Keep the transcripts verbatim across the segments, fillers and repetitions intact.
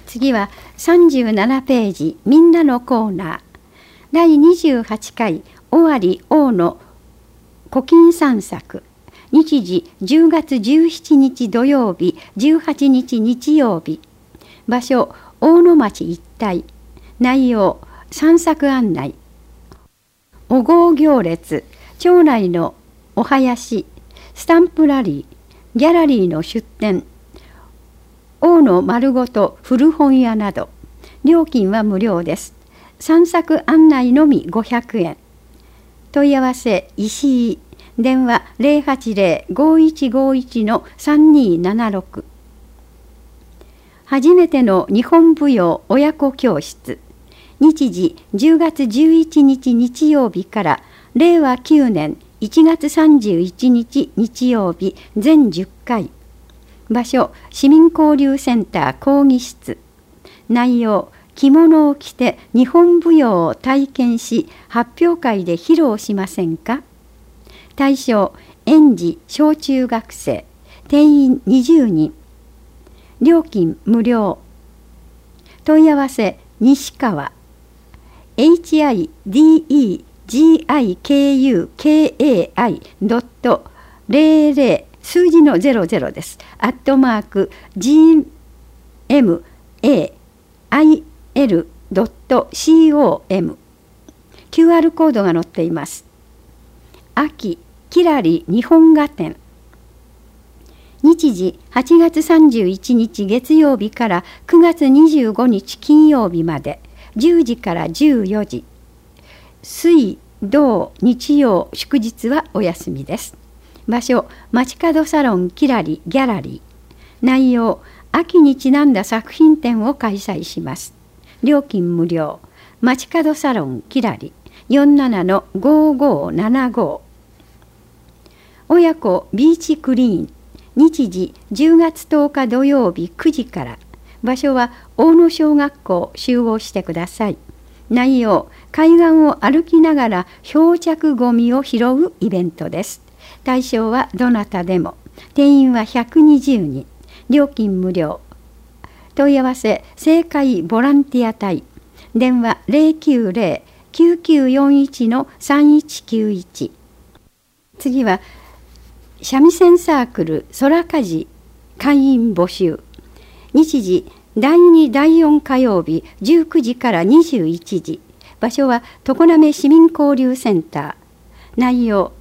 次はさんじゅうななページみんなのコーナー。だいにじゅうはちかい尾張王の古今散策。日時じゅうがつじゅうしちにち土曜日、じゅうはちにち日曜日。場所大野町一帯。内容散策案内。お号行列、町内のお囃子、スタンプラリー、ギャラリーの出店、大野丸ごと古本屋など。料金は無料です。散策案内のみごひゃくえん。問い合わせ石井。電話 ゼロはちゼロ ごいちごいち さんにーななろく。初めての日本舞踊親子教室。日時じゅうがつじゅういちにち日曜日かられいわきゅうねんいちがつさんじゅういちにち日曜日全じゅっかい。場所市民交流センター講義室。内容着物を着て日本舞踊を体験し発表会で披露しませんか。対象園児小中学生。定員にじゅうにん。料金無料。問い合わせ西川 エイチアイディーイージーアイケーユーケーエーアイ ドットゼロゼロ数字のゼロゼロです。アットマーク ジーエムエーアイエルドットコム キューアール コードが載っています。秋きらり日本画展。日時はちがつさんじゅういちにち月曜日からくがつにじゅうごにち金曜日までじゅうじからじゅうよじ。水土日曜祝日はお休みです。場所街角サロンきらりギャラリー。内容秋にちなんだ作品展を開催します。料金無料。街角サロンきらり よんななのごごななご。親子ビーチクリーン。日時じゅうがつとおか土曜日くじから。場所は大野小学校。集合してください。内容海岸を歩きながら漂着ごみを拾うイベントです。対象はどなたでも。定員はひゃくにじゅうにん。料金無料。問い合わせ正解ボランティア隊。電話 ゼロきゅうゼロ きゅうきゅうよんいち さんいちきゅういち。次は三味線サークル空かじ会員募集。日時だいにだいよん火曜日じゅうくじからにじゅういちじ。場所は常滑市民交流センター。内容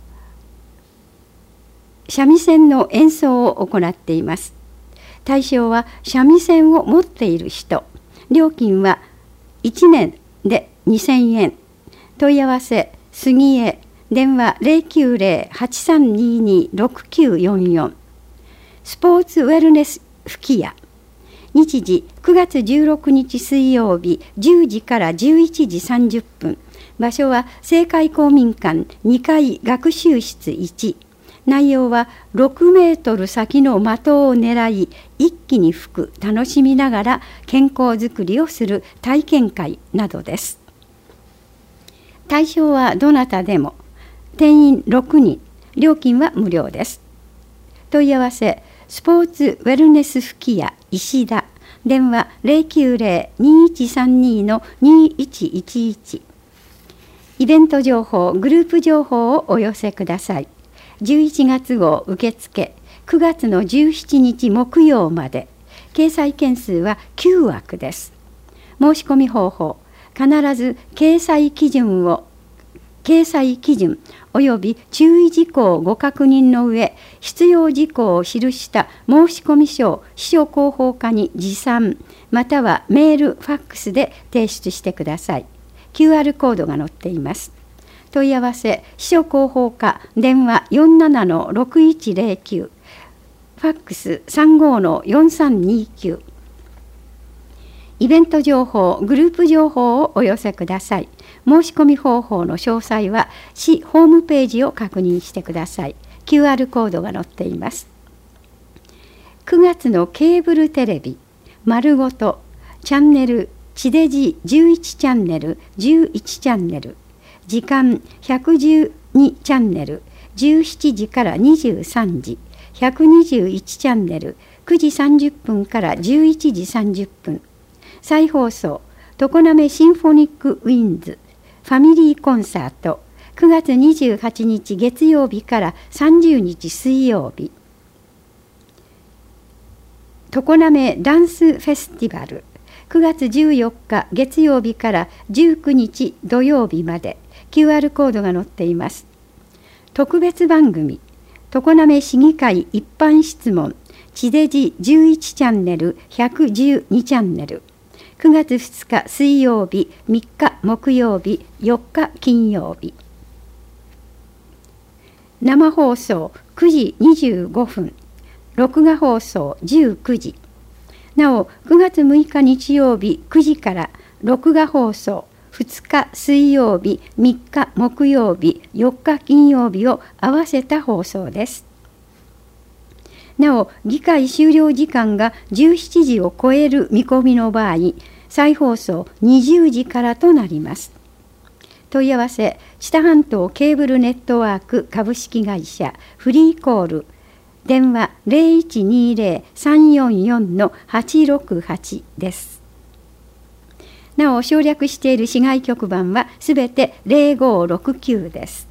三味線の演奏を行っています。対象は三味線を持っている人。料金はいちねんでにせんえん。問い合わせ杉江。電話 ゼロきゅうゼロ はちさんにに ろくきゅうよんよん。スポーツウェルネス吹き矢。日時くがつじゅうろくにち水曜日じゅうじからじゅういちじさんじゅっぷん。場所は青海公民館にかい学習室いち。内容はろくメートル先の的を狙い一気に吹く楽しみながら健康づくりをする体験会などです。対象はどなたでも。定員ろくにん。料金は無料です。問い合わせスポーツウェルネス吹き矢石田。電話 ゼロきゅうゼロ にいちさんに にいちいちいち。イベント情報グループ情報をお寄せください。じゅういちがつ号受付くがつのじゅうしちにち木曜まで。掲載件数はきゅうわくです。申し込み方法必ず掲載基準を掲載基準および注意事項をご確認の上、必要事項を記した申込書を秘書広報課に持参またはメールファックスで提出してください。 キューアール コードが載っています。問い合わせ秘書広報課電話 よんななのろくいちゼロきゅう。ファックス さんごのよんさんにきゅう。イベント情報グループ情報をお寄せください。申し込み方法の詳細は市ホームページを確認してください。 キューアール コードが載っています。くがつのケーブルテレビ丸ごとチャンネル地デジじゅういちチャンネルじゅういちチャンネル時間ひゃくじゅうにチャンネルじゅうしちじからにじゅうさんじひゃくにじゅういちチャンネルくじさんじゅっぷんからじゅういちじさんじゅっぷん。 再放送常滑シンフォニックウィンズファミリーコンサートくがつにじゅうはちにち月曜日からさんじゅうにち水曜日。常滑ダンスフェスティバルくがつじゅうよっか月曜日からじゅうくにち土曜日まで キューアール コードが載っています。特別番組常滑市議会一般質問地デジじゅういちチャンネルひゃくじゅうにチャンネルくがつふつか水曜日みっか木曜日よっか金曜日。生放送くじにじゅうごふん録画放送じゅうくじ。なおくがつむいか日曜日くじから録画放送ふつか水曜日みっか木曜日よっか金曜日を合わせた放送です。なお議会終了時間がじゅうしちじを超える見込みの場合、再放送にじゅうじからとなります。問い合わせ知多半島ケーブルネットワーク株式会社フリーコール電話 ゼロいちにゼロ さんよんよん はちろくはち です。なお省略している市外局番はすべてゼロごろくきゅうです。